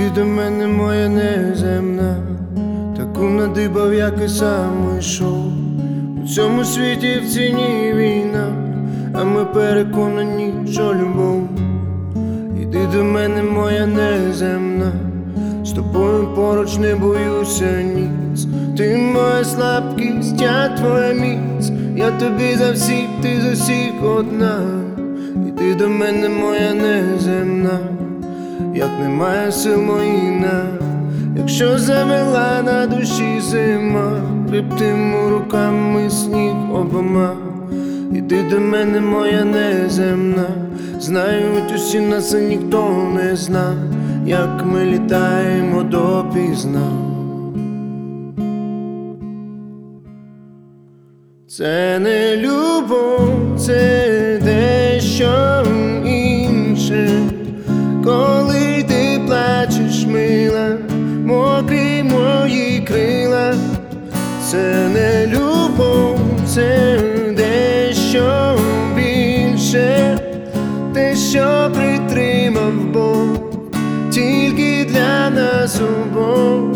до мене, моя неземна, таку надибав, як і сам йшов. У цьому світі в ціні війна, а ми переконані, що любов. Іди до мене, моя неземна, з тобою поруч не боюся ніц. Ти моя слабкість, я твоя міць, я тобі за всіх, ти за всіх одна. Іди до мене, моя неземна, як немає сил моїна, якщо завела на душі зима, хребтимо руками сніг обома. Іди до мене, моя неземна, знають усі нас, і ніхто не зна, як ми літаємо допізна. Це не любов, це дещо інше. Коли ти плачеш, мила, мокрі мої крила. Це не любов, це дещо більше, те, що притримав Бог тільки для нас обох.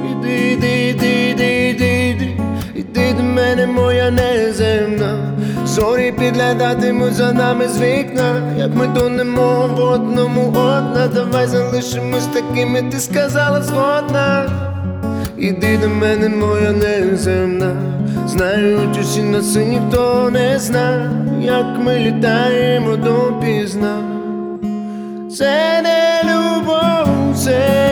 Іди до мене, моя неземна, зорі підглядатимуть за нами з вікна, як ми тонемо в одному одна. Давай залишимось такими, ти сказала згодна. Іди до мене, моя неземна, знають усі нас, і ніхто не зна, як ми літаємо допізна. Це не любов, це